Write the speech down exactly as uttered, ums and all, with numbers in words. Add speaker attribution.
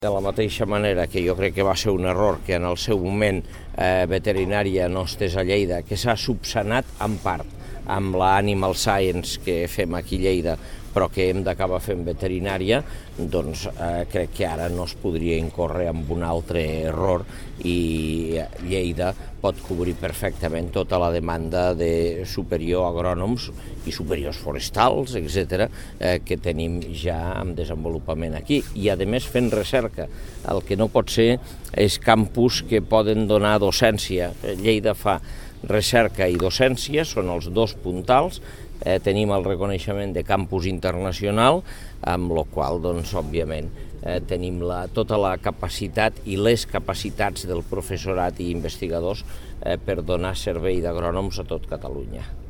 Speaker 1: De la mateixa manera que jo crec que va ser un error que en el seu moment eh, veterinària no estés a Lleida, que s'ha subsanat en part amb la Animal Science que fem aquí a Lleida, però que hem d'acabar fent veterinària, doncs eh, crec que ara no es podria incórrer en un altre error i Lleida pot cobrir perfectament tota la demanda de superior agrònoms i superiors forestals, etcètera, eh, que tenim ja en desenvolupament aquí. I, a més, fent recerca. El que no pot ser és campus que poden donar docència. Lleida fa recerca i docència, són els dos puntals. Eh, tenim el reconeixement de campus internacional, amb la qual, doncs, òbviament, eh, tenim la, tota la capacitat i les capacitats del professorat i investigadors eh, per donar servei d'agrònoms a tot Catalunya.